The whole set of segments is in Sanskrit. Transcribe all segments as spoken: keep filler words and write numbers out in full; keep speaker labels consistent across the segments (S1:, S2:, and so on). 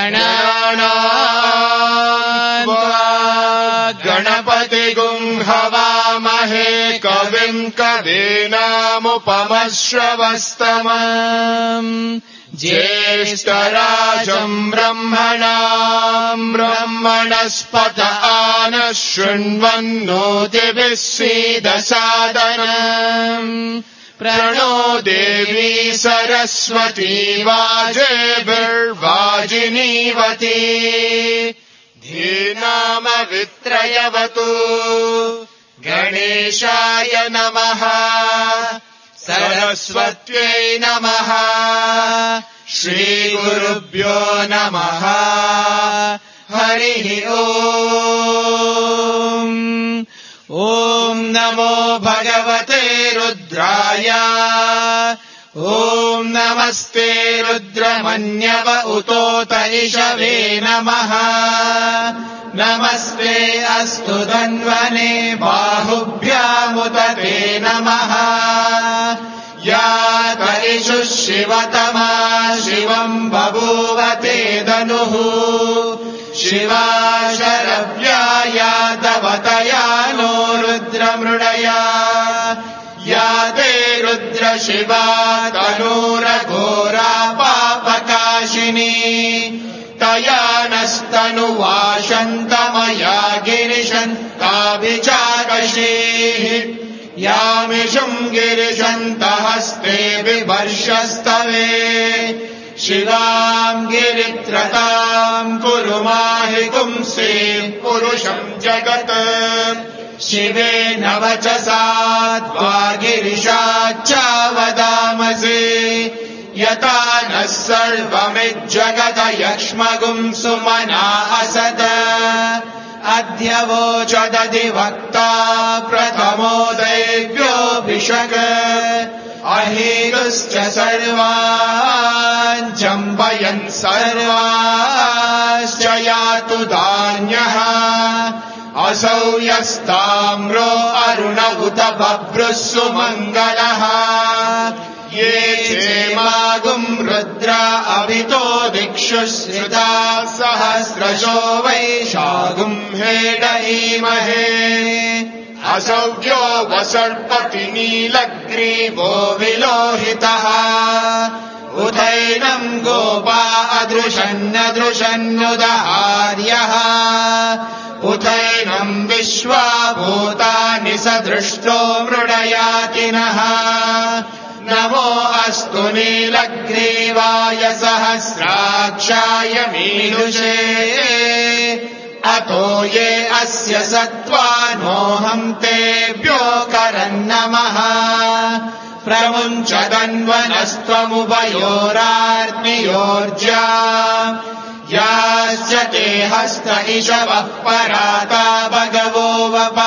S1: गणानाम् गणपतिगुं हवामहे कविम् कवीनामुपमश्रवस्तमम् ज्येष्ठराजम् ब्रह्मणाम् ब्रह्मणस्पत आनः शृण्वन्नोतिभिः सीदसादनम् प्रणो देवी सरस्वती वाजेभिर्वाजिनीवती धीनामवित्रयवतु गणेशाय नमः सरस्वत्यै नमः श्रीगुरुभ्यो नमः हरिः ओम् ॐ नमो भगवते रुद्राय ॐ नमस्ते रुद्रमन्यव उतोत इषवे नमः नमस्ते अस्तु धन्वने बाहुभ्यामुत ते नमः या तरिषु शिवतमा शिवम् बभूव ते धनुः शिवा शरव्या यादवतया नो रुद्रमृडया या ते रुद्र शिवा तनूरघोरा पापकाशिनी तया नस्तनुवाशन्तमया गिरिशन्ताभिचाकशीः यामिषुम् गिरिशन्तहस्ते बिभर्षस्तवे शिवाम् गिरित्रताम् कुरु माहि पुंसे पुरुषम् जगत् शिवेन वचसा त्वा गिरिशाच्चावदामसे यथा नः सर्वमिज्जगत यक्ष्मगुम् सुमना असत अद्य वोचदधिवक्ता प्रथमो दैव्योऽभिषक् अहेतुश्च सर्वान् चम्पयन् सर्वाश्च यातु धान्यः असौ यस्ताम्रो अरुण उत बभ्रुः सुमङ्गलः ये चेमागुम् रुद्रा अभितो दिक्षु श्रिता सहस्रशो वैशागुम् हेडईमहे असौख्यो वसर्पति नीलग्रीवो विलोहितः उदैनम् गोपा अदृशन्नदृशन्नुदहार्यः उदैनम् विश्वा भूतानि सदृष्टो मृडयातिनः नमो अस्तु नीलग्रीवाय सहस्राक्षाय मीनुषे अतो ये अस्य सत्त्वानोऽहम् तेभ्यो करन्नमः प्रमुञ्चदन्वनस्त्वमुभयोरार्तियोर्जा याश्च ते हस्त इषवः पराता भगवो वपा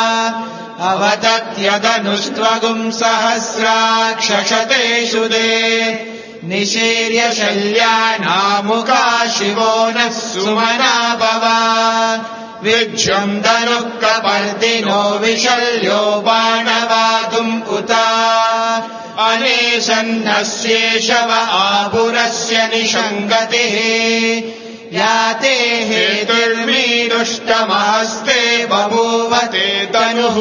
S1: अवतत्यदनुस्त्वगुम् सहस्राक्षशतेषु दे निशीर्य शल्यानामुखा शिवो नः सुमना भवा विज्यम् धनुः कपर्दिनो विशल्यो बाणवातुम् उता अनेशन्नस्येषव आपुरस्य निषङ्गतिः याते हेतुर्मीदुष्टमहस्ते बभूवते तनुः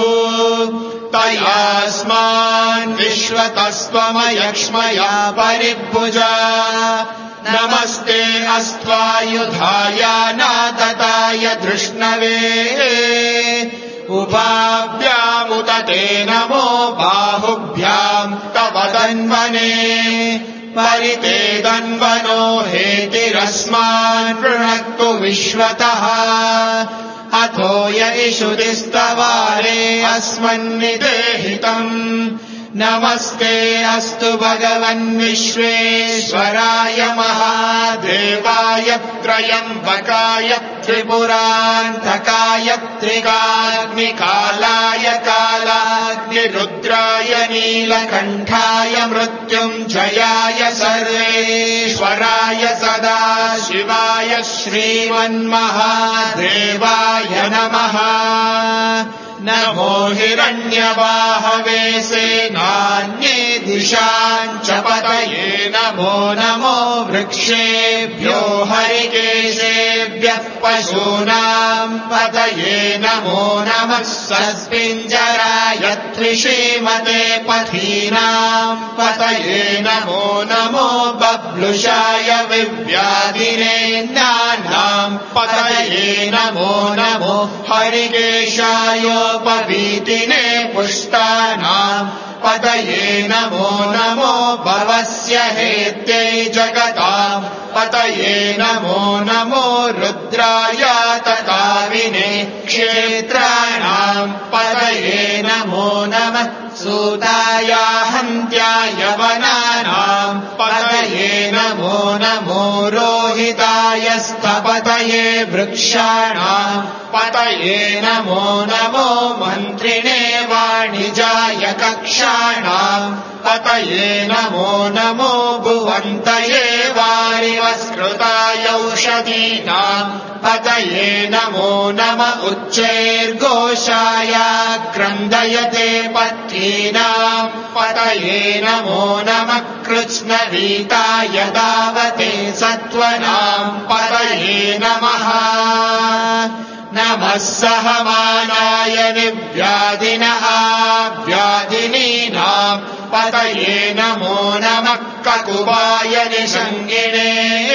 S1: तयास्मान् विश्वतस्त्वमयक्ष्मया परिभुजा नमस्ते अस्त्वायुधाय नातताय धृष्णवे उभाभ्यामुत ते नमो बाहुभ्याम् तव तन्वने परिते दन्वनो हेतिरस्मान् वृणक्तु विश्वतः अथो य इषुदिस्तवारे अस्मन्निदेहितम् नमस्ते अस्तु भगवन् विश्वेश्वराय महादेवाय त्रयम्बकाय त्रिपुरान्तकाय त्रिकाग्निकालाय कालाग्निरुद्राय नीलकण्ठाय मृत्युञ्जयाय सर्वेश्वराय सदाशिवाय श्रीमन्महादेवाय नमः नमो हिरण्यबाहवे सेनान्ये दिशाञ्च पतये नमो नमो वृक्षेभ्यो हरिकेशेभ्यः पशूनाम् पतये नमो नमः सस्पिञ्जराय त्रिषीमते पथीनाम् पतये नमो नमो बब्लुषाय विव्याधिनेन्द्राणाम् पतये नमो नमो हरिकेशायोपवीतिने पुष्टानाम् पतये नमो नमो भवस्य हेत्यै जगताम् पतये नमो नमो रुद्राय तताविने क्षेत्राणाम् पतये नमो नमः सूताय हन्त्याय वनानाम् पतये नमो नमो रोहिताय स्थपतये वृक्षाणाम् पतये नमो नमो मन्त्रिणे वाणिजाय कक्षाणाम् पतये नमो नमो भुवन्तये वारिवस्कृताय औषधीनाम् पतये नमो नम उच्चैर्घोषाय क्रन्दयते पथीनाम् पतये नमो नमः कृत्स्नवीताय दावते सत्त्वनाम् पतये नमः नमः सहमानाय निव्याधिनः व्याधिनीनाम् पतये नमो नमः ककुवाय निषङ्गिणे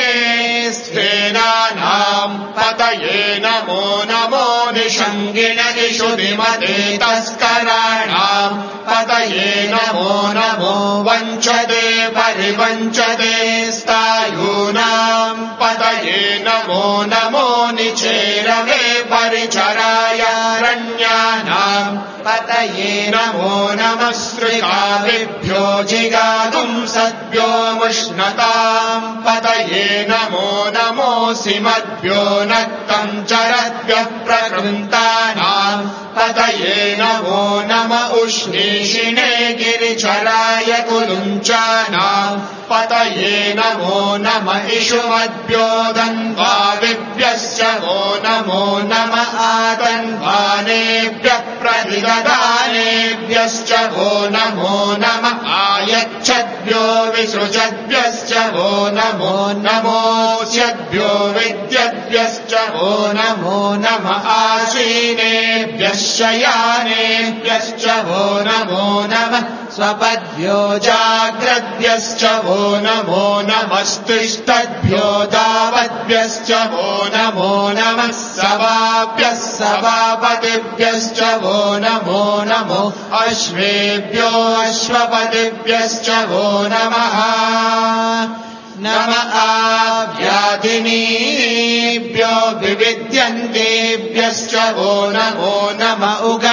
S1: स्वेनानाम् पतये नमो नमो निषङ्गिणदिषु विमते तस्कराणाम् पतये नमो नमो वञ्चते परिवञ्चते स्थायूनाम् पतये नमो नमो निचेरवे परिचराय रण्यानाम् पतये नमो नमः श्रीकाविभ्यो जिगातुम् सद्भ्यो मुष्णताम् पतये नमो नमोऽसि मद्भ्यो नक्तम् चरद्भ्यः प्रकृन्तानाम् पतये नमो नम उष्णीषिणे गिरिचराय कुलुञ्चानाम् पतये नमो नम इषुमद्भ्यो धन्वाविभ्यश्च वो नमो नम आतन्वानेभ्यः प्रतिददानेभ्यश्च वो नमो नम आयच्छद्भ्यो विसृजद्भ्यश्च वो नमो नमोऽस्यद्भ्यो विद्यद्भ्यश्च वो नमो नम आसीनेभ्यः शयानेभ्यश्च वो नमो नमः स्वपद्भ्यो जाग्रद्भ्यश्च वो नमो नमस्तिष्ठद्भ्यो दावद्भ्यश्च वो नमो नमः सभाभ्यः सभापतिभ्यश्च वो नमो नमो अश्वेभ्यो अश्वपतिभ्यश्च वो नमः नम आव्याधिनीभ्यो विविद्यन्तेभ्यश्च वो नमो नम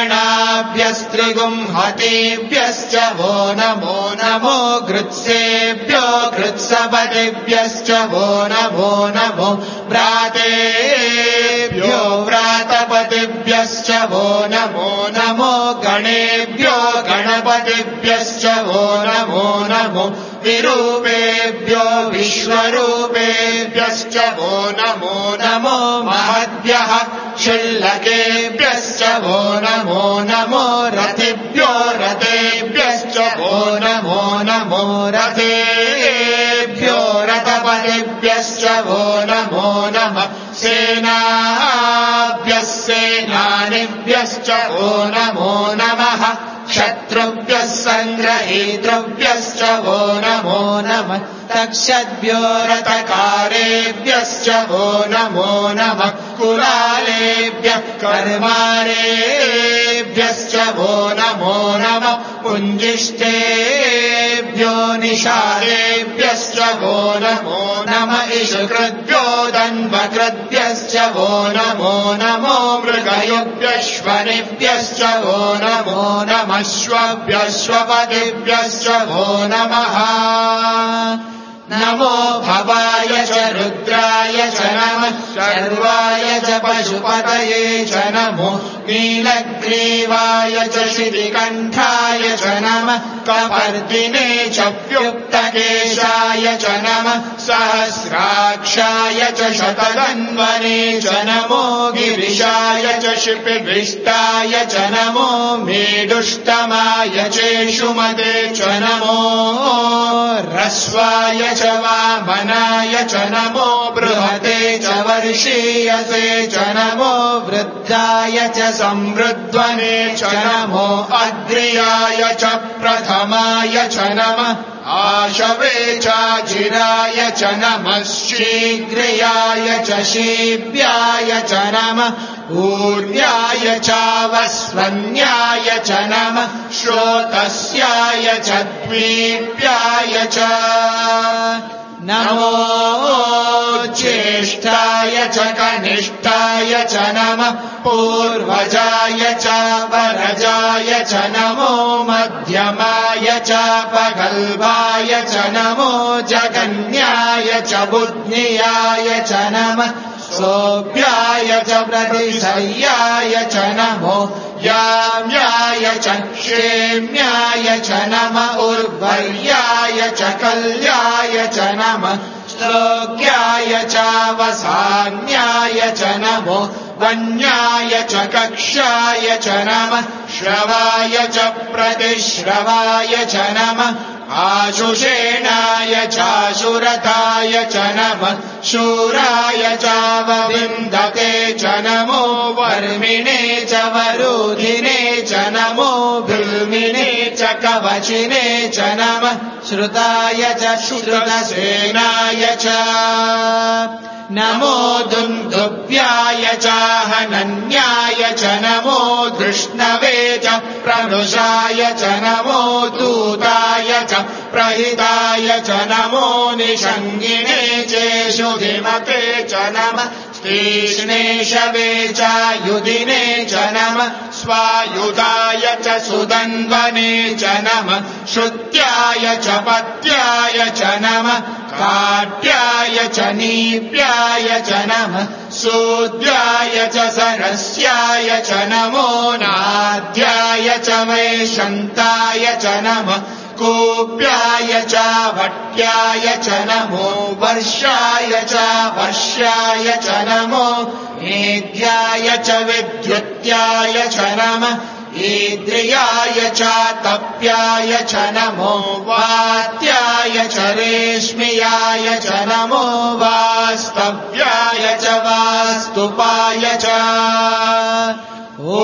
S1: उगणाभ्यस्त्रिगुंहतेभ्यश्च वो नमो नमो गृत्सेभ्यो गृत्सपतिभ्यश्च वो नमो नमो व्रातेभ्यो व्रातपतिभ्यश्च वो नमो नमो गणेभ्यो गणपतिभ्यश्च वो नमो नमो विरूपेभ्यो विश्वरूपेभ्यश्च वो नमो नमो महद्भ्यः क्षुल्लकेभ्यश्च वो नमो नमो रथेभ्यो रथेभ्यश्च वो नमो नमो रथेभ्यो रथपतिभ्यश्च वो नमो नमः सेनाभ्यः सेनानिभ्यश्च वो नमो नमः शत्रुभ्यः सङ्ग्रहीतृभ्यश्च वो नमो नमः तक्षद्भ्यो रथकारेभ्यश्च वो नमो नमः कुलालेभ्यः कर्मारेभ्यश्च वो नमो नमः पुञ्जिष्टेभ्यो निषादेभ्यश्च वो नमो नमः इषुकृद्भ्यो दन्वकृद्भ्यश्च वो नमो नमो मृगयुभ्यश्वनिभ्यश्च वो नमो नमः श्वभ्यश्वपतिभ्यश्च वो नमः नमो भवाय च रुद्राय च नमः शर्वाय च पशुपतये च नमो नीलग्रीवाय च शितिकण्ठाय च नमः कपर्दिने च व्युक्तकेशाय च नमः सहस्राक्षाय च शतधन्वने च नमो गिरिशाय च शिपिविष्टाय च नमो मेडुष्टमाय चेषुमते च नमो ह्रस्वाय च वामनाय च नमो बृहते च वर्षीयसे च नमो वृद्धाय च संवृद्ध्वने च नमो अग्र्याय च प्रथमाय च नमः आशवे चाजिराय च नमः शीघ्रयाय च शीव्याय च नमः ऊर्व्याय चावस्वन्याय च नमः श्रोतस्याय च द्वीप्याय च नमो ज्येष्ठाय च कनिष्ठाय च नमः पूर्वजाय च वरजाय च नमो मध्यमाय च पगल्भाय च नमो जगन्याय च बुद्ध्याय च नमः सोऽभ्याय च प्रतिशय्याय च नमो याम्याय च क्षेम्याय च नमः उर्वर्याय च कल्याय च नमः श्लोक्याय चावसान्याय च नमो वन्याय च कक्षाय च नमः श्रवाय च प्रतिश्रवाय च नमः आशुषेणाय चाशुरथाय च नमः शूराय चावविन्दते च नमो वर्मिणे च वरुधिने च नमो भूमिने च कवचिने च नमः श्रुताय च श्रुतसेनाय च नमो दुन्दुभ्याय चाहनन्याय च नमो धृष्णवे च प्रनुषाय च नमो दूताय च प्रहिताय च नमो निषङ्गिणे चेषुधिमते च नमः तीक्ष्णेशवे चायुधिने च नमः स्वायुधाय च सुदन्वने च नमः श्रुत्याय च पत्याय च नमः काट्याय च नीप्याय च नमः सूद्याय च सरस्याय च नमो नाद्याय च वैशन्ताय च नमः कूप्याय च भट्याय च नमो वर्षाय च वर्ष्याय च नमो मेध्याय च विद्युत्याय च नमः ईद्रियाय च तप्याय च नमो वात्याय च रेश्मियाय च नमो वास्तव्याय च वास्तुपाय च ॐ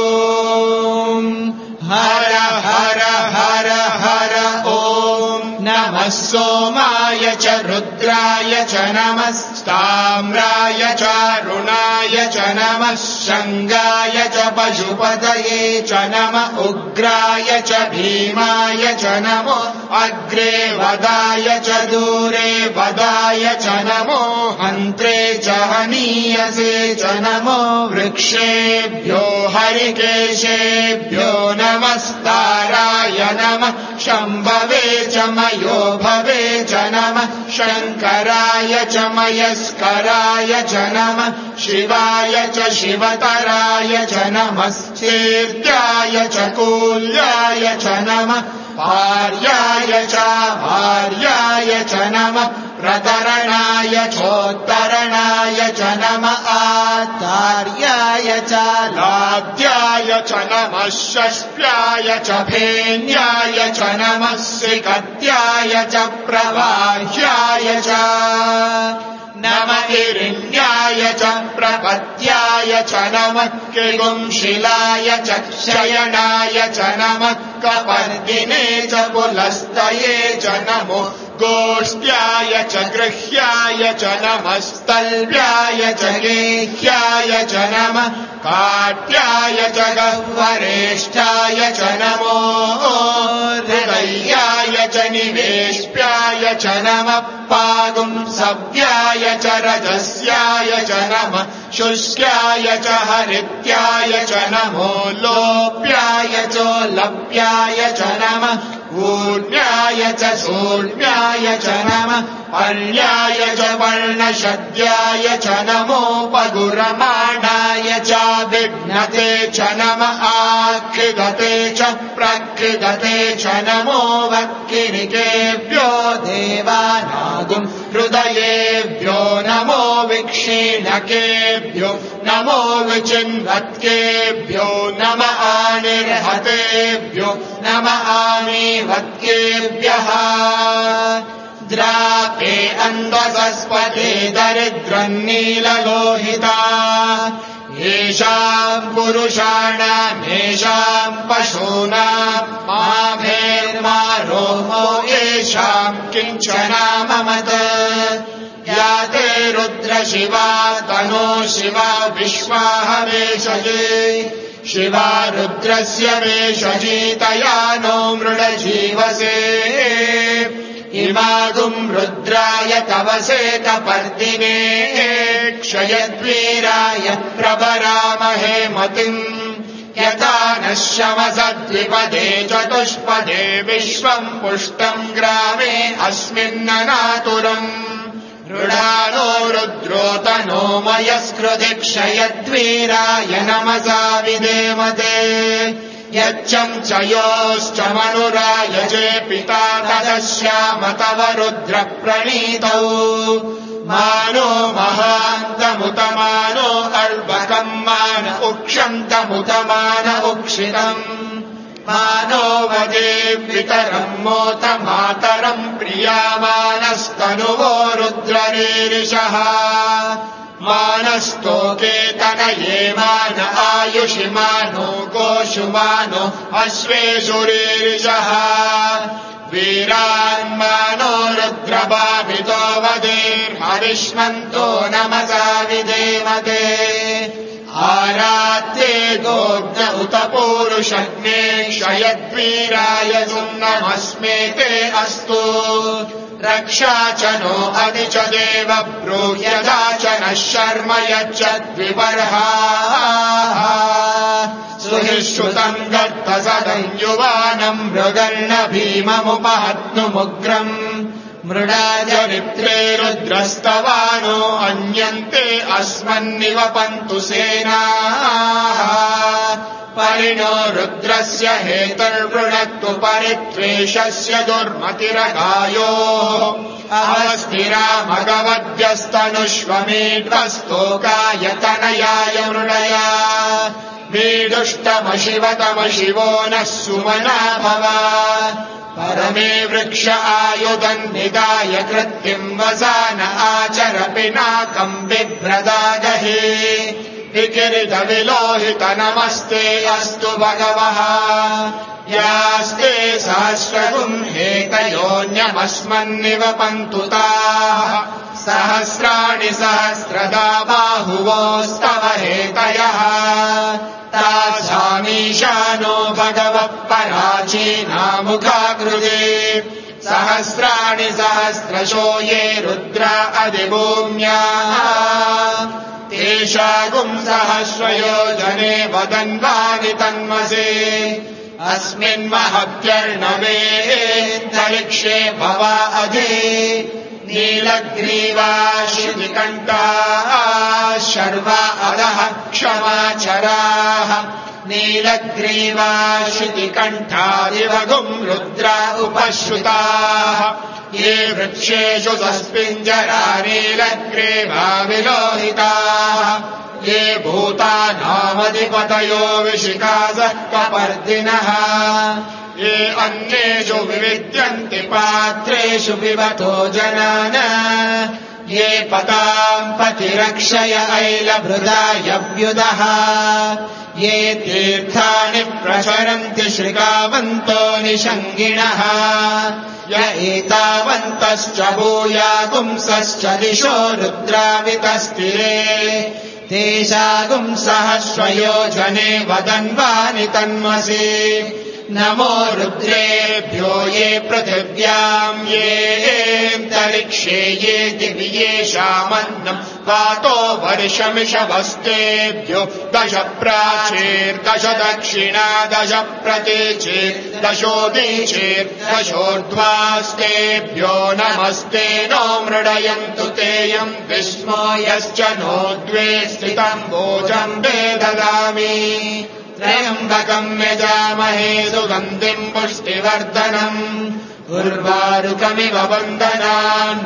S1: हर हर हर हर ॐ नमः सोमाय च रुद्राय च नमः ताम्राय च अरुणाय च नमः शङ्गाय च पशुपतये च नमः उग्राय च भीमाय च नमो अग्रे वदाय च दूरे वदाय च नमो हन्त्रे च हनीयसे च नमो वृक्षेभ्यो हरिकेशेभ्यो नमस्ताराय नमः शम्भवे च मयो भवे च नमः शङ्कराय च मयस्कराय च नमः शिवाय च शिवतराय च नमः कीर्त्याय च कूल्याय च नमः भार्याय च भार्याय च नमः प्रतरणाय चोत्तरणाय च नमः आचार्याय च लाद्याय च नमः षष्ट्याय च फेन्याय च नमः श्रीकत्याय च प्रवाह्याय च नमः हिरण्याय च प्रपत्याय च नमः किगुंशिलाय च शयनाय च नमः कपर्दिने च पुलस्तये च नमो गोष्ठ्याय च गृह्याय च नमः स्तल्भ्याय च गेह्याय च नमः काट्याय च गह्वरेष्ठाय च नमो हृदयाय च निवेश्याय च नमः पागुंसव्याय च रजस्याय च नमः शुष्क्याय च हरित्याय च नमो लोप्याय चोलप्याय च नमः ऊर्ण्याय च सूर्ण्याय च नमः पर्याय च वर्णशद्याय च नमोपगुरमाणाय च विघ्नते च नमः आकृगते च प्रकृगते च नमो वक्किनिकेभ्यो देवानागुं हृदयेभ्यो नमो विक्षीणकेभ्यो नमो विचिन्वत्केभ्यो नमः आनिर्हतेभ्यो नमः आमीवत्केभ्यः द्रापे अन्वसस्पते दरिद्रन्नीललोहिता येषाम् पुरुषाणाम् येषाम् पशूनाम् माभेर्मारोमो येषाम् किञ्चनाममत या ते रुद्रशिवा तनो शिवा विश्वाहवेशजे शिवा रुद्रस्य वेशजीतया नो मृडजीवसे इमागुम् रुद्राय तवसेत पर्दिने क्षयद्वीराय प्रवरामहे मतिम् यथा नः शमसद्विपदे चतुष्पदे विश्वम् पुष्टम् ग्रामे अस्मिन्ननातुरम् मृडानो रुद्रोतनो मयस्कृति क्षयद्वीराय नमसा विधेमते यच्चम् च योश्च मनुराय चे पिता तदस्याम तव रुद्रप्रणीतौ मानो महान्तमुतमानो अर्वकम् मान उक्षन्तमुतमान उक्षितम् मानो वदे पितरम् मोत मातरम् प्रियामानस्तनुवो रुद्ररीरिषः मानस्तोके तनये मान आयुषि मानो गोषु मानो अश्वेषुरीरिषः वीरान्मानो रुद्रभावितो वदेर्हविष्मन्तो नमसा विधेमते आरात्ये गोग्ध उत पूरुषग्ने क्षयद्वीराय सुम्नमस्मेते अस्तु रक्षा च नो अधि च देव ब्रूह्यदा च नः शर्म यच्चद्विपर्हाः सुहिश्रुतम् दत्त सदञ्जुवानम् मृगर्ण भीममुपहत्नुमुग्रम् मृडाय विप्रे रुद्रस्तवानो अन्यन्ते अस्मन्निवपन्तु सेनाः परिणो रुद्रस्य हेतुर्वृणक्तु परित्वेषस्य दुर्मतिरगायोः अहस्तिरा भगवद्यस्तनुष्वमेध्वस्तोकाय तनयाय मृडया वीदुष्टमशिवतमशिवो नः सुमना भव परमे वृक्ष आयुधन्निदाय कृत्तिम् वसान आचर पिनाकम् बिभ्रदागहे विकिरीटविलोहित नमस्ते अस्तु भगवः यास्ते सहस्रगुम् हेतयोऽन्यमस्मन्निवपन्तु ताः सहस्राणि सहस्रदा बाहुवोस्तव हेतयः तासामीशानो भगवः पराचीनामुखाकृते सहस्राणि सहस्रशो ये रुद्रा अधिभूम्याः तेषागुम् सहस्रयोजने वदन्वानि तन्मसे अस्मिन्महत्यर्णवेऽन्तरिक्षे भवा अधि नीलग्रीवा श्रुतिकण्ठाः शर्वा अधः क्षमाचराः नीलग्रीवा श्रुतिकण्ठादिवगुम् रुद्रा उपश्रुताः ये वृक्षेषु सस्पिञ्जरा नीलग्रीवा विलोहिताः ये भूतानामधिपतयो विशिखासः कपर्दिनः ये अन्येषु विविद्यन्ति पात्रेषु पिबतो जनान ये पताम् पतिरक्षय ऐलभृदायव्युदः ये तीर्थानि प्रसरन्ति श्रिकावन्तो निषङ्गिणः य एतावन्तश्च भूयागुंसश्च दिशो रुद्रावितस्तिरे तेषागुम् सहस्रयोजने वदन्वानि तन्मसि नमो रुद्रेभ्यो ये पृथिव्याम् येऽन्तरिक्षे ये दिवि येषामन्नम् वातो वर्षमिषवस्तेभ्यो दश प्राचीर्दश दक्षिणा दश प्रतीचीर्दशोदीचीर्दशोर्ध्वास्तेभ्यो नमस्ते नो मृडयन्तु तेयम् विस्मो यश्च नो द्वे स्थितम् भोजम् वेददामि त्र्यम्बकम् यजामहे सुगन्धिम् पुष्टिवर्धनम् उर्वारुकमिव वन्दनान्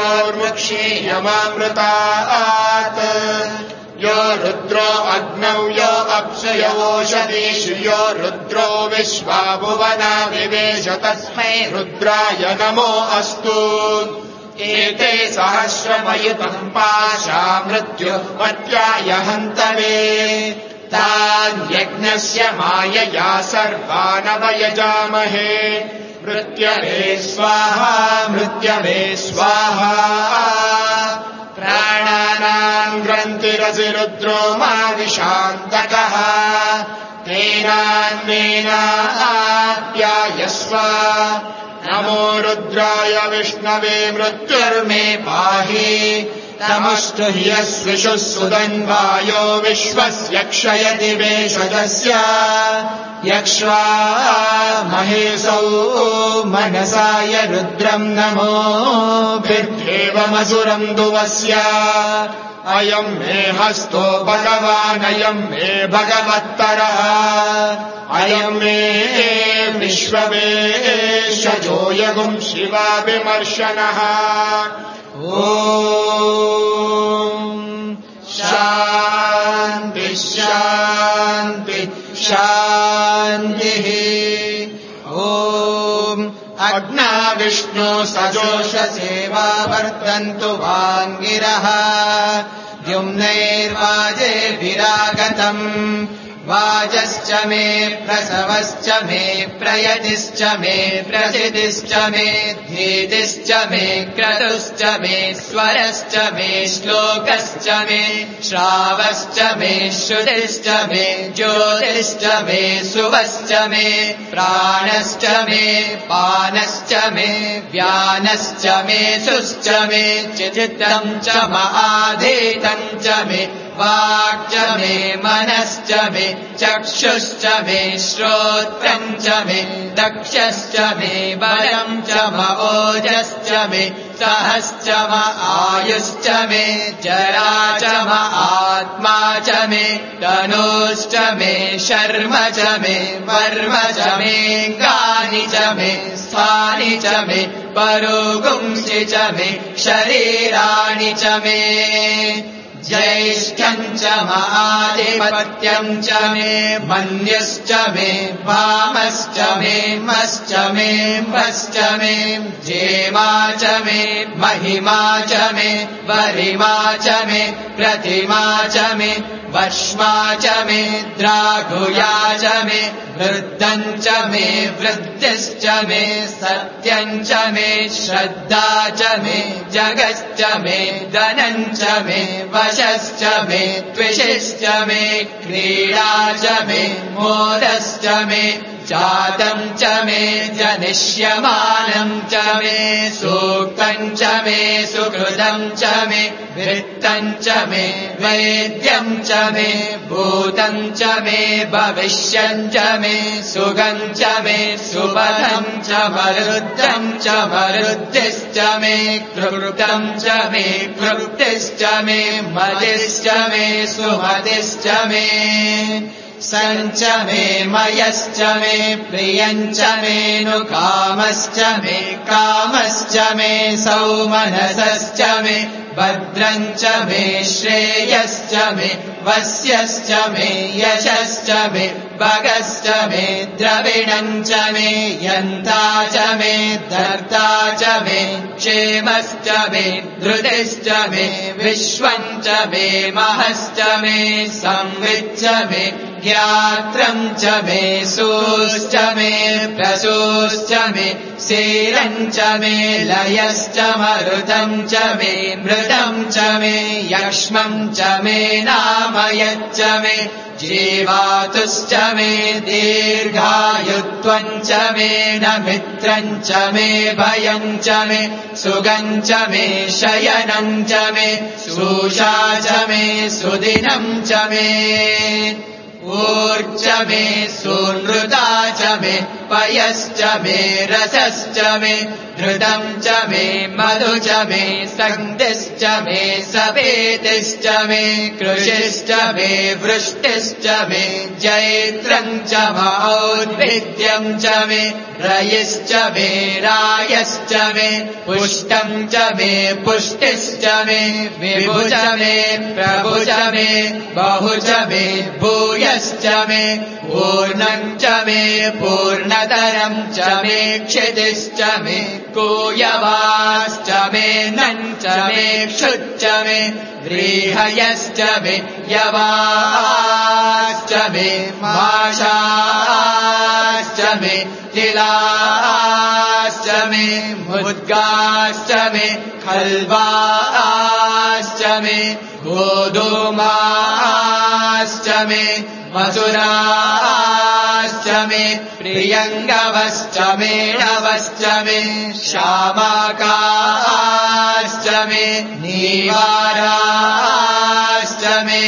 S1: मृत्योर्मुक्षीयमामृतात् यो रुद्रो अग्नौ यो अप्सुयोषधीषु यो रुद्रो विश्वा भुवना विवेश तस्मै रुद्राय नमो अस्तु एते सहस्रमयुतम् पाशा मृत्युमत्याय हन्तवे तान् यज्ञस्य मायया सर्वानवयजामहे मृत्यवे स्वाहा मृत्यवे स्वाहा प्राणानाम् ग्रन्थिरसि रुद्रो मा विशान्तकः तेनान्नेनाप्यायस्व नमो रुद्राय विष्णवे मृत्युर्मे पाहि नमस्तु ह्यस्विषुः सुदन्वायो विश्वस्य क्षयति वेषजस्य यक्ष्वा महेशौ मनसाय रुद्रम् नमो भिर्देवमसुरम् दुवस्य अयम् मे हस्तो भगवानयम् मे भगवत्तरः अयम् मे विश्ववेशजो यगुम् शिवा विमर्शनः ॐ शान्ति शान्ति शान्तिः ॐ अग्ना विष्णु सजोषसेवा वर्धन्तु वाङ्गिरः द्युम्नैर्वाजेभिरागतम् वाजश्च मे प्रसवश्च मे प्रयतिश्च मे प्रसिद्धिश्च मे धीतिश्च मे क्रतुश्च मे स्वरश्च मे श्लोकश्च मे श्रावश्च मे श्रुतिश्च मे ज्योतिश्च मे सुवश्च मे प्राणश्च मे पानश्च मे व्यानश्च मे सुश्च मे चित्तम् च महाधीतम् च मे वाक् च मे मनश्च मे चक्षुश्च मे श्रोत्रम् च मे दक्षश्च मे बलम् च ओजश्च मे सहश्च म आयुश्च मे जरा च म आत्मा च मे तनूश्च मे शर्म च मे वर्म च मे गानि च मे स्थानि च मे परोगुंसि च मे शरीराणि च मे ज्येष्ठम् च महाधिपत्यम् च मे मन्यश्च मे वामश्च मे मश्च मे भश्च मे जेमा च मे महिमा च मे वरिमा च मे प्रतिमा च मे वश्मा च मे द्राघुया च मे वृद्धम् च मे वृद्धिश्च मे सत्यम् च मे श्रद्धा च मे जगश्च मे धनम् च मे वशश्च मे त्विषश्च मे क्रीडा च मे मोदश्च मे जातम् च मे जनिष्यमानम् च मे सूक्तम् च मे सुकृतम् च मे वृत्तम् च मे वैद्यम् च मे भूतम् च मे भविष्यम् च मे सुगम् च मे सुपथम् च मरुद्धम् च मरुद्धिश्च मे कृतम् च मे कृप्तिश्च मे मतिश्च मे सुमतिश्च मे सञ्च मे मयश्च मे प्रियम् च मे नु कामश्च मे कामश्च मे सौमनसश्च मे भद्रम् च मे श्रेयश्च मे वस्यश्च मे यशश्च मे भगश्च मे द्रविणम् च मे यन्ता च मे धर्ता च मे क्षेमश्च मे धृतिश्च मे विश्वम् च मे महश्च मे संविच्च मे ज्ञात्रम् च मे सूश्च मे प्रसूश्च मे सीरम् च मे लयश्च मरुतम् च मे मृतम् च मे यक्ष्मम् च मे नामयच्च मे जीवातुश्च मे दीर्घायुत्वम् त्वं च मे न मित्रं च मे भयं च मे सुगं च मे शयनं च मे सुषा च मे सुदिनं च मे ऊर्च मे सुनृता च मे पयश्च मे रसश्च मे धृतं च मे मधु च मे सन्धिश्च मे सवेतिश्च मे कृषिश्च मे वृष्टिश्च मे जैत्रं च मौद्भिद्यं च मे रयिश्च मे रायश्च मे पुष्टं च मे पुष्टिश्च मे विभु च मे प्रभु च मे बहु च मे भूयश्च मे पूर्णं च मे पूर्णतरं च मे क्षितिश्च मे कूयवाश्च मे नं च मे क्षुच्च मे व्रीहयश्च मे यवाश्च मे माषाश्च मे तिलाश्च मे मुद्गाश्च मे खल्वाश्च मे गोधूमाश्च मे मसुराश्च मे प्रियङ्गवश्च मे नवश्च मे श्यामाकाश्च मे नीवाराश्च मे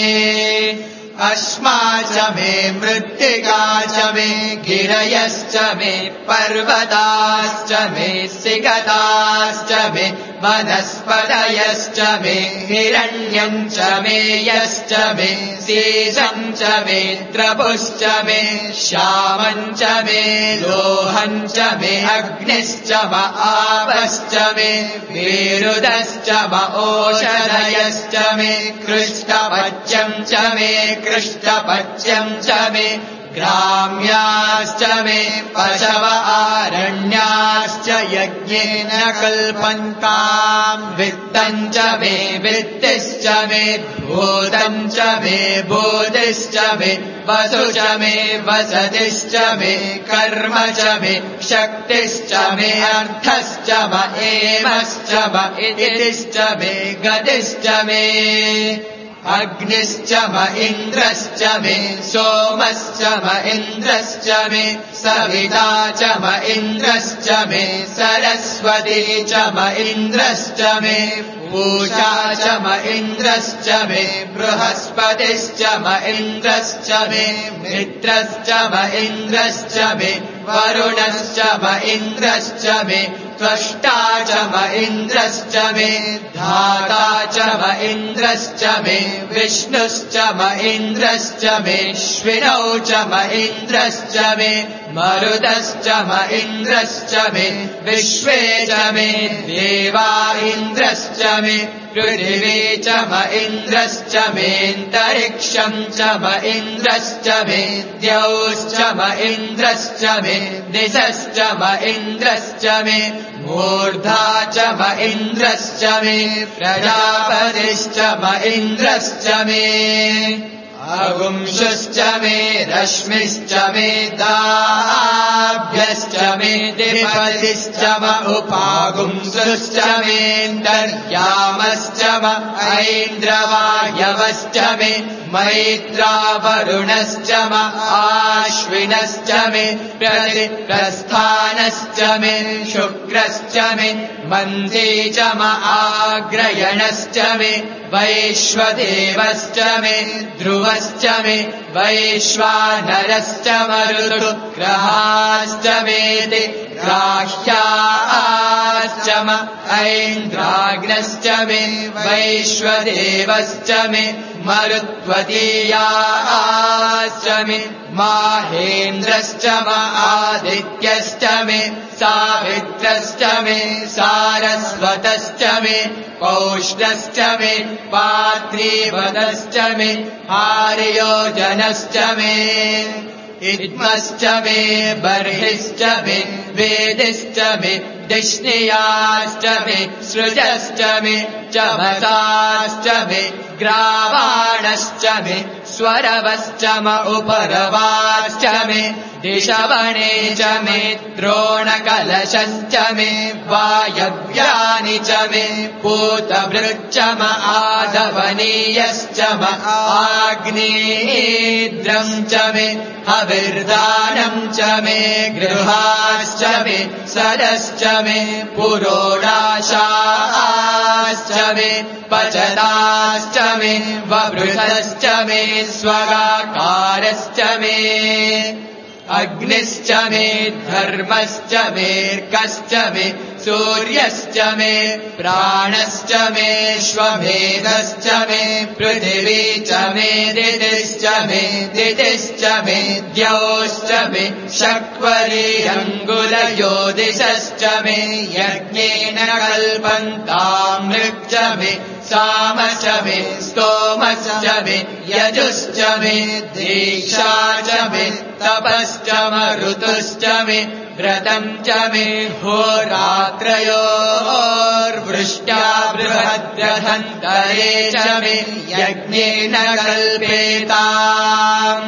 S1: अश्मा च मे मृत्तिका च मे गिरयश्च मे पर्वताश्च मे सिगताश्च मे वनस्पतयश्च मे हिरण्यं च मे यश्च मे शेषं च मे द्रवुश्च मे श्यामं च मे लोहं च मे अग्निश्च म आपश्च मे विरुदश्च म ओषधयश्च मे कृष्णपच्यं च मे कृष्णपच्यं च मे ग्राम्याश्च मे पशव आरण्याश्च यज्ञेन कल्पन्ताम् वित्तं च मे वित्तिश्च मे भूतं च मे भूतिश्च मे वसु च मे वसतिश्च मे कर्म च मे शक्तिश्च मे अर्थश्च म एमश्च म इतिश्च मे गतिश्च मे अग्निश्च म इन्द्रश्च मे सोमश्च म इन्द्रश्च मे सविता च म इन्द्रश्च मे सरस्वती च म इन्द्रश्च मे पूषा च म इन्द्रश्च मे बृहस्पतिश्च म इन्द्रश्च मे मित्रश्च म इन्द्रश्च मे वरुणश्च म इन्द्रश्च मे त्वष्टा च म इन्द्रश्च मे धाता च म इन्द्रश्च मे विष्णुश्च म इन्द्रश्च मे श्विनौ च म इन्द्रश्च मे मरुतश्च म इन्द्रश्च मे विश्वे च मे देवा इन्द्रश्च मे पृथिवी च म इन्द्रश्च मेऽन्तरिक्षं च म इन्द्रश्च मे द्यौश्च म इन्द्रश्च मे दिशश्च म इन्द्रश्च मे मूर्धा च म इन्द्रश्च मे प्रजापतिश्च म इन्द्रश्च मे अगुंशुश्च मे रश्मिश्च मे दाभ्यश्च मे द्विपतिश्च म उपागुंसुश्च मेऽन्तर्यामश्च म ऐन्द्रवायवश्च मे मैत्रावरुणश्च म आश्विनश्च मे प्रतिप्रस्थानश्च मे शुक्रश्च मे मन्दी च म आग्रयणश्च मे वैश्वदेवश्च मे ध्रुवश्च मे वैश्वानरश्च मरुतु ग्रहाश्च मेति ग्राह्याश्च म ऐन्द्राग्नश्च मे वैश्वदेवश्च मे मरुत्वतीयाश्च मे माहेन्द्रश्च म आदित्यश्च मे सावित्रश्च मे सारस्वतश्च मे पौष्णश्च मे पात्रीवतश्च मे आर्योजनश्च मे इद्मश्च मे बर्हिश्च मे वेदिश्च मे दिष्णियाश्च मे सृजश्च मे चमसाश्च मे ग्रावाणश्च मे स्वरवश्च म उपरवाश्च मे दिशवणे च मे द्रोणकलशश्च मे वायव्यानि च मे पूतभृच्च म आधवनीयश्च म आग्नेयेद्रम् च मे हविर्दानम् च मे गृहाश्च मे सरश्च मे पुरोडाशाश्च मे पचताश्च मे ववृषश्च मे स्वगाकारश्च मे अग्निश्च मे धर्मश्च मेऽर्कश्च मे सूर्यश्च मे प्राणश्च मे श्वमेधश्च मे पृथिवी च मे दितिश्च मे दितिश्च मे द्यौश्च मे शक्वरी अङ्गुलयोदिशश्च मे यज्ञेन कल्पन्तामृक् च मे सामश्च मे स्तोमश्च मे यजुश्च मे दीक्षा च मे तपश्च मरुतुश्च मे व्रतम् च मे होरात्रयोर्वृष्ट्या बृहद्रथन्तरे च मे यज्ञेन कल्पेताम्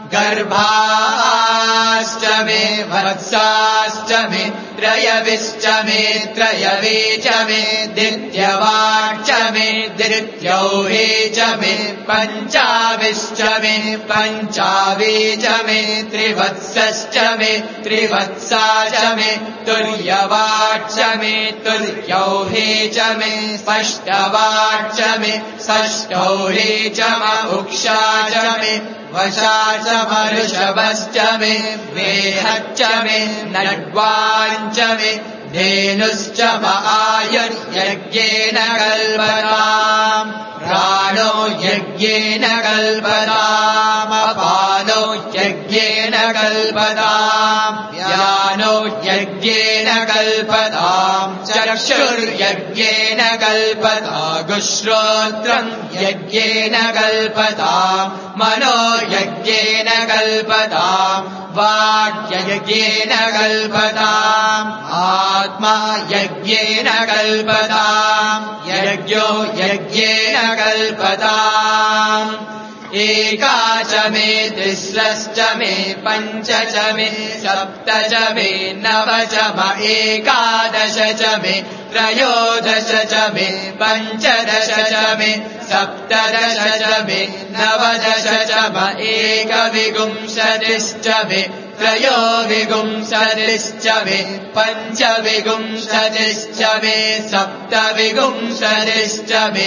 S1: गर्भाश्च मे वत्साश्च मे त्रयविश्च मे त्रयवे च मे दित्यवाक्च मे दित्यौहे च मे पञ्चाविश्च मे पञ्चावे च मे त्रिवत्सश्च मे त्रिवत्सा च मे तुल्यवाक्च मे तुल्यौहे च मे षष्टवाक्च मे षष्टौहे च म उक्षा च मे वशा च मऋषभश्च मे वेहच्च मे नड्वाञ्च मे धेनुश्च म आयुर्यज्ञेन कल्पताम् प्राणो यज्ञेन कल्पताम् अपानो यज्ञेन कल्पताम् व्यानो यज्ञेन कल्पताम् चक्षुर्यज्ञेन कल्पता गुश्रोत्रम् यज्ञेन कल्पताम् मनो यज्ञेन कल्पताम् वाक्यज्ञेन कल्पताम् आत्मा यज्ञेन कल्पताम् यज्ञो यज्ञेन कल्पताम् एका च मे तिस्रश्च मे पञ्च च मे सप्त च मे नव च म एकादश च मे त्रयोदश च मे पञ्चदश च मे सप्तदश च मे नवदश च म एकविंशतिश्च मे त्रयोविंशतिश्च मे पञ्चविंशतिश्च मे सप्तविंशतिश्च मे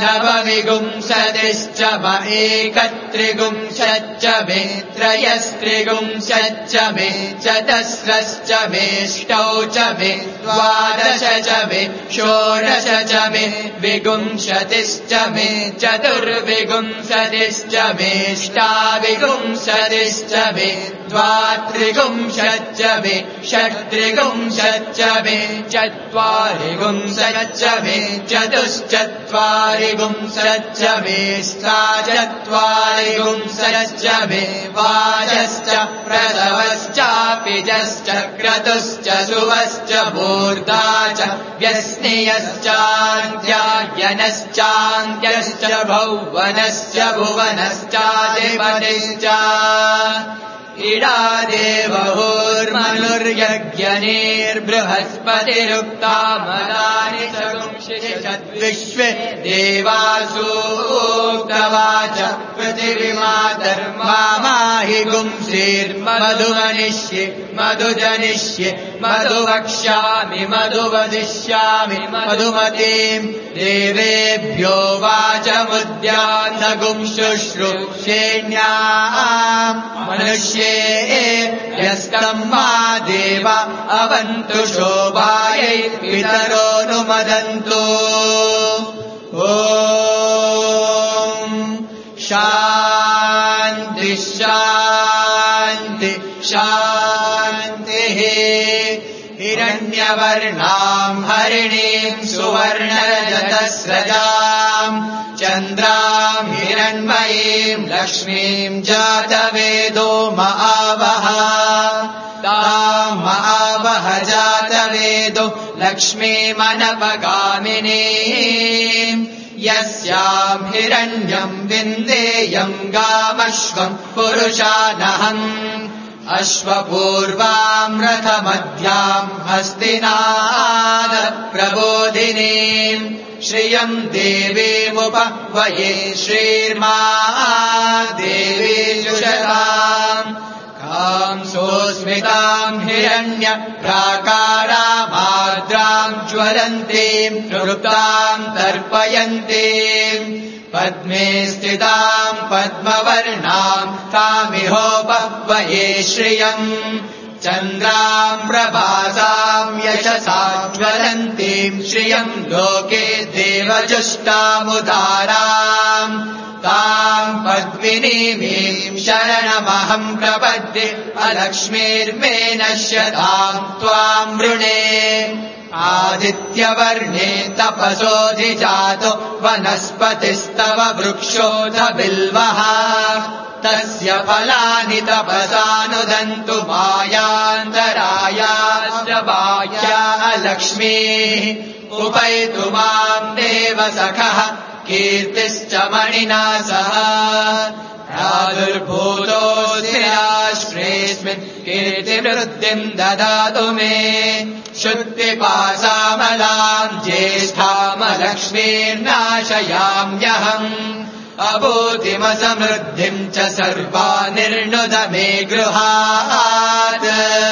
S1: नवविंशतिश्च म एकत्रिंशच्च मे त्रयस्त्रिंशच्च मे चतस्रश्च मेष्टौ च मे द्वादश च मे षोडश च मे विंशतिश्च मे चतुर्विंशतिश्च मेष्टाविंशतिश्च मे द्वात्रिंशच्च मे षट्त्रिंशच्च मे चत्वारिंशच्च मे चतुश्चत्वारिंशच्च मे षट्चत्वारिंशच्च मे वाजश्च प्रसवश्चापिजश्च क्रतुश्च सुवश्च मूर्धा च व्यस्नेयश्चान्त्यायनश्चान्त्यश्च भौवनश्च भुवनश्चाधिपतिश्च इडादेवहोर्मनुर्यज्ञनेर्बृहस्पतिरुक्तामदानि चगुंषिषद्विश्वे देवासूक्तवाच पृथिवीमातर्माहि गुंसेर्मधुमनिष्ये मधुजनिष्ये मधुवक्ष्यामि मधुवदिष्यामि मधुमतीम् देवेभ्यो वाचमुद्यान्नगुंशुश्रूषेण्याम् मनुष्ये यस्तम् मा देव अवन्तु शोभायै पितरोऽनुमदन्तु ॐ शान्ति शान्ति शान्तिः हिरण्यवर्णाम् हरिणीम् सुवर्णरजतस्रजाम् चन्द्राम् हिरण्मयीम् लक्ष्मीम् जातवेदो महावः ताम् महावः जातवेदो लक्ष्मीमनपगामिनी यस्याम् हिरण्यम् विन्देयम् गामश्वम् पुरुषानहम् अश्वपूर्वाम् रथमध्याम् हस्तिनाद प्रबोधिनीम् श्रियम् देवीमुपह्वये श्रीर्मा देवी जुषताम् काम् सोऽस्मिताम् हिरण्य प्राकारामार्द्राम् ज्वलन्तीम् तृप्ताम् तर्पयन्तीम् पद्मे स्थिताम् पद्मवर्णाम् तामिहोपह्वये श्रियम् चन्द्राम् प्रभासाम् यशसा ज्वलन्तीम् श्रियम् लोके देवजुष्टामुदाराम् ताम् पद्मिनीमीम् शरणमहम् प्रपद्ये अलक्ष्मीर्मे नश्यताम् त्वाम् वृणे आदित्यवर्णे तपसोऽधिजातो वनस्पतिस्तव वृक्षोऽथ बिल्वः तस्य फलानि तपसानुदन्तु मायान्तरायाश्च बाह्या लक्ष्मीः उपैतु माम् देव सखः कीर्तिश्च मणिना सह प्रादुर्भूतोऽस्मिन् कीर्तिवृद्धिम् ददातु मे शुद्धिपासामलाम् ज्येष्ठामलक्ष्मीर्नाशयाम्यहम् अभूतिमसमृद्धिम् च सर्वा निर्णुद मे गृहात्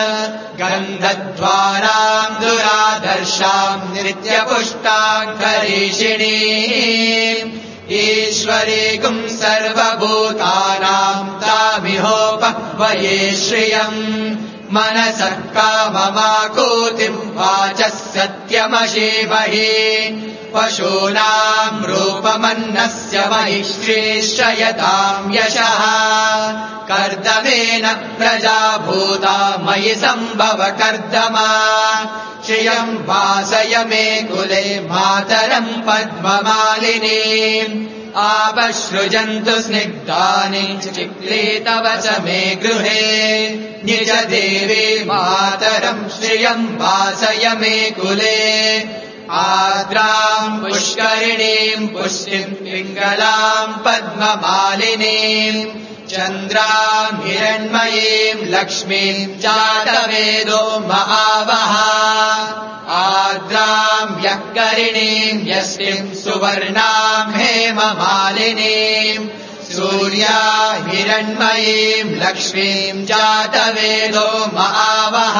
S1: गन्धद्वाराम् दुरादर्शाम् नित्यपुष्टाम् करीषिणीम् ईश्वरीकुम् सर्वभूतानाम् तामिहोपह्वये श्रियम् मनसः काममाकूतिम् वाचः सत्यमशीमहि पशूनाम् रूपमन्नस्य महिश्रीश्रयताम् यशः कर्दमेन प्रजाभूता मयि सम्भव कर्दमा श्रियम् वासय मे कुले मातरम् पद्ममालिनीम् आपसृजन्तु स्निग्धानि चिक्लीतव च मे गृहे निज देवी मातरम् श्रियम् वासय मे कुले आर्द्राम् पुष्करिणीम् पुष्टिम् पिङ्गलाम् पद्ममालिनीम् चन्द्राम् हिरण्मयीम् लक्ष्मीम् जातवेदो महावः आर्द्राम् यःकरिणीम् यष्टिम् सुवर्णाम् हेममालिनीम् सूर्या हिरण्मयीम् लक्ष्मीम् जातवेदो महावः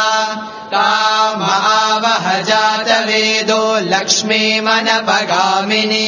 S1: तामहावह जातवेदो लक्ष्मीमनपगामिनी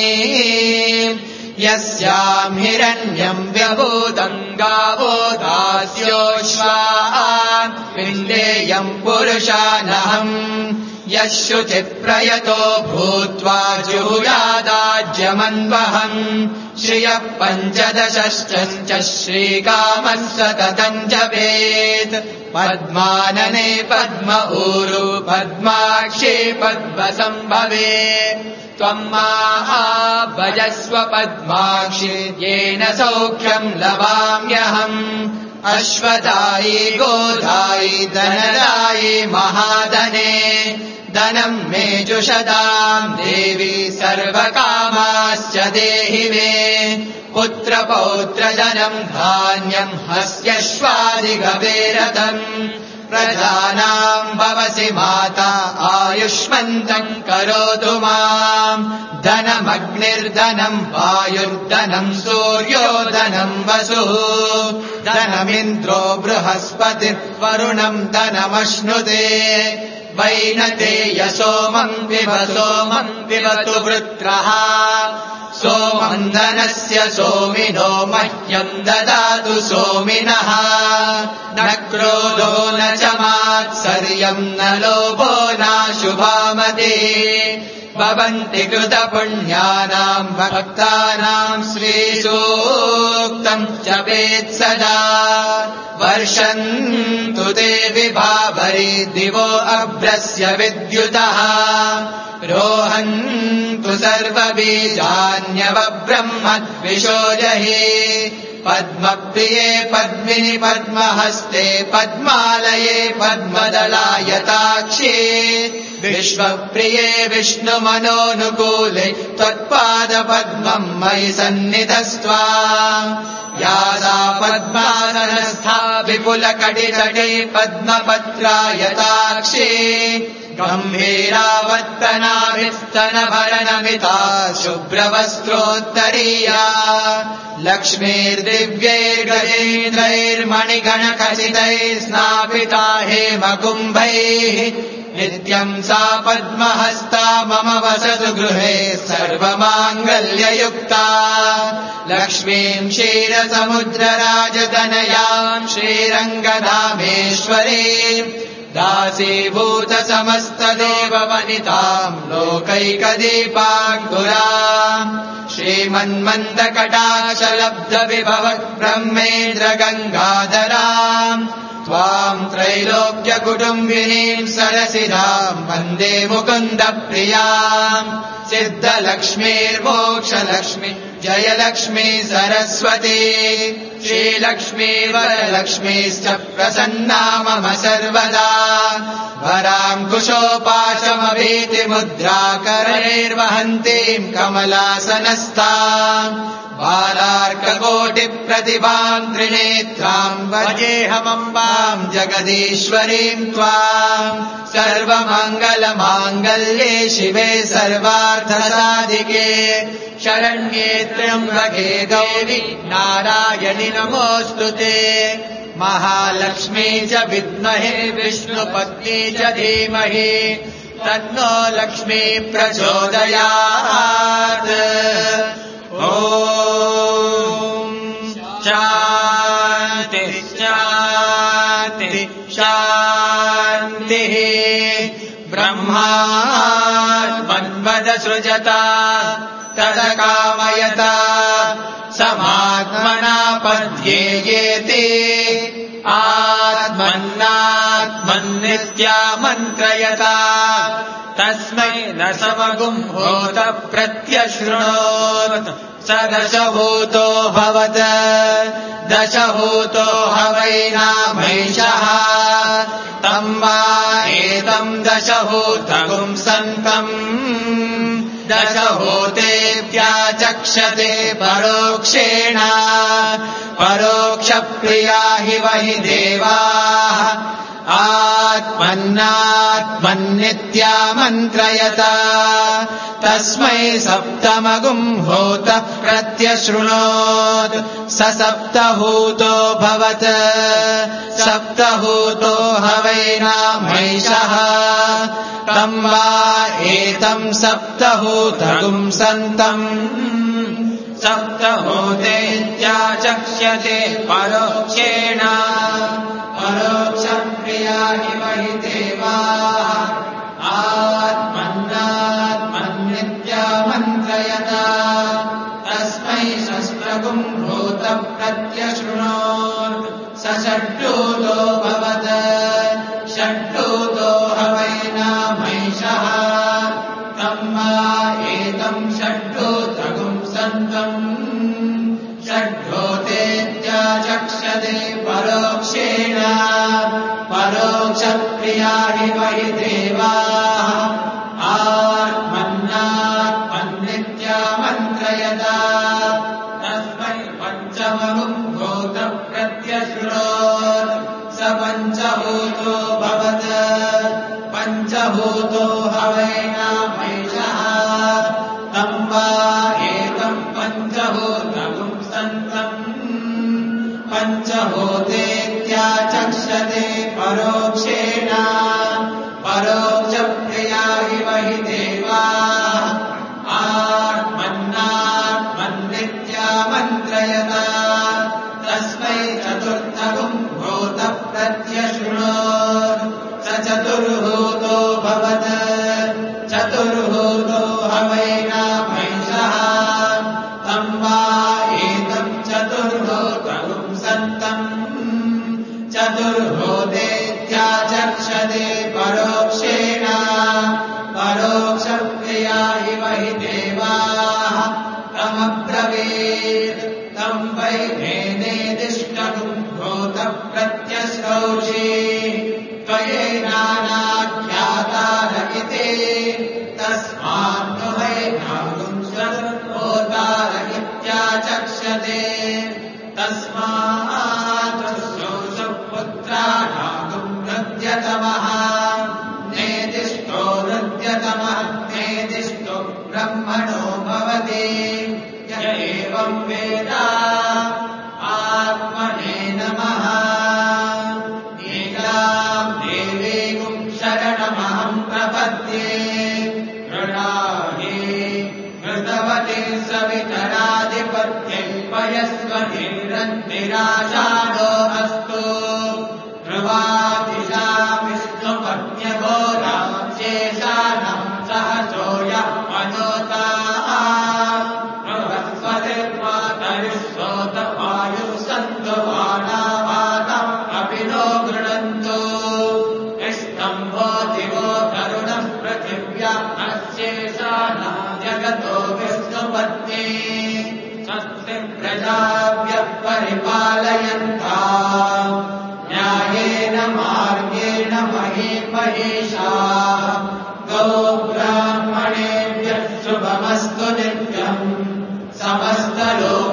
S1: यस्याम् हिरण्यम् व्यभूतम् गावो दास्योऽश्वान् पिण्डेयम् पुरुषानहम् यः शुचिप्रयतो भूत्वा जुहुयादाज्यमन्वहम् श्रियः पञ्चदशश्च श्रीकामः सततम् जपेत् पद्मानने पद्म ऊरु पद्माक्षे पद्मसम्भवे त्वम् माहाभजस्व पद्माक्षि येन सौख्यम् लभाम्यहम् अश्वदायी गोदायी धनदायी महाधने धनम् मे जुषताम् देवी सर्वकामाश्च देहि मे पुत्रपौत्रजनम् धान्यम् हस्यश्वादिगवेरतम् प्रजानाम् भवसि माता आयुष्मन्तम् करोतु माम् धनमग्निर्धनम् वायुर्धनम् सूर्यो धनम् वसुः धनमिन्द्रो बृहस्पतिर्वरुणम् धनमश्नुते वैनते यशोमम् पिब सोमम् पिबतु वृत्रः सोमम् धनस्य सोमिनो मह्यम् ददातु सोमिनः न क्रोधो न च मात्सर्यम् न लोभो नाशुभामतिः भवन्ति कृतपुण्यानाम् भक्तानाम् श्रीसूक्तम् जपेत् सदा वर्षन्तु ते विभावरि दिवो अभ्रस्य विद्युतः रोहन्तु सर्वबीजान्यवब्रह्म विशोजहि पद्मप्रिये पद्मिनि पद्महस्ते पद्मालये पद्मदलायताक्षी विश्वप्रिये विष्णुमनोनुकूले त्वत्पादपद्मम् मयि सन्निधस्त्वा या सा पद्मासनस्था विपुलकटितटे पद्मपत्रायताक्षी गम्भीरावर्तनाभिस्तनभरणमिता शुभ्रवस्त्रोत्तरीया लक्ष्मीर्दिव्यैर्गजेन्द्रैर्मणिगणखचितैः स्नापिता हेमकुम्भैः नित्यम् सा पद्महस्ता मम वसतु गृहे सर्वमाङ्गल्ययुक्ता लक्ष्मीम् क्षीरसमुद्रराजतनयाम् श्रीरङ्गधामेश्वरीम् दासीभूतसमस्तदेववनिताम् लोकैकदीपाङ्कुराम् श्रीमन्मन्दकटाक्षलब्धविभव ब्रह्मेन्द्रगङ्गाधराम् त्वाम् त्रैलोक्यकुटुम्बिनीम् सरसिजाम् वन्दे मुकुन्दप्रियाम् सिद्धलक्ष्मीर्मोक्षलक्ष्मी जयलक्ष्मी सरस्वती श्रीलक्ष्मी वरलक्ष्मीश्च प्रसन्ना मम सर्वदा वराङ्कुशोपाशमभीतिमुद्राकरैर्वहन्तीम् कमलासनस्ताम् बालार्ककोटिप्रतिभाम् त्रिनेत्राम् वजेऽहमम्बाम् जगदीश्वरीम् त्वाम् सर्वमङ्गलमाङ्गल्ये शिवे सर्वार्थसाधिके शरण्ये त्र्यम्बके गौरि नारायणि नमोऽस्तु ते महालक्ष्मी च विद्महे विष्णुपत्नी च धीमहि तन्नो लक्ष्मी प्रचोदयात् ॐ शान्ति शान्ति शान्तिः ब्रह्मात्मन्वदसृजता तदकामयता समात्मना पद्येयेति आत्मन्नात्मन्नित्यामन्त्रयता तस्मै न समगुम् होत प्रत्यशृणोत् स दशभूतो भवत दशभूतो ह वै नामैषः तम् वा एतम् दशभूतगुम् सन्तम् दशभूतेत्याचक्षते परोक्षेण परोक्षप्रिया हि वहि देवाः आत्मन्नात्मन्नित्यामन्त्रयता तस्मै सप्तमगुम् होत प्रत्यशृणोत् स सप्तभूतो भवत सप्तभूतो ह वै नामैषः तम् वा एतम् सप्तभूतगुम् सन्तम् सप्तभूतेत्याचक्ष्यते परोक्षेण परोक्षप्रिया हि वहि देवाः आत्मन्नात्मन्नित्यामन्त्रयता तस्मै षष्ठगुम् भूत प्रत्यशृणोत् स षड्भूतो भवत षड्भूतो ह वै नामैषः तम् वा एतम् षड्भूतगुम् सन्तम् षड्भूतेत्याचक्षते परोक्षेण परोक्षप्रिया हि वहि देवाः आत्मन्नात्मन्नित्यामन्त्रयता तस्मै पञ्चमगुम् भूत प्रत्यशृणोत् स पञ्चभूतो भवत पञ्चभूतो ह वै नामैषः तम् वा एतम् पञ्चभूतगुम् सन्तम् पञ्चभूतेत्याचक्षते परोक्षेण परोक्षप्रिया हि वहि देवाः आत्मन्नात्मन्नित्यामन्त्रयता तस्मै चतुर्थगुम् भूत प्रत्यशृणोत् स चतुर्भूतो भवत चतुर्भूतो ह वै नामैषः तम् वा एतम् चतुर्भूतगुम् सन्तम् चतुर्भूतेत्याचक्षते परोक्षेण परोक्षप्रिया हि वहि देवाः तमब्रवीत् तम् वै मेनेदिष्टगुम् भूत प्रत्यश्रौषि त्वयैनानाख्यातार इति महीषाः गौ ब्राह्मणेभ्यः शुभमस्तु नित्यम् समस्तलोकाः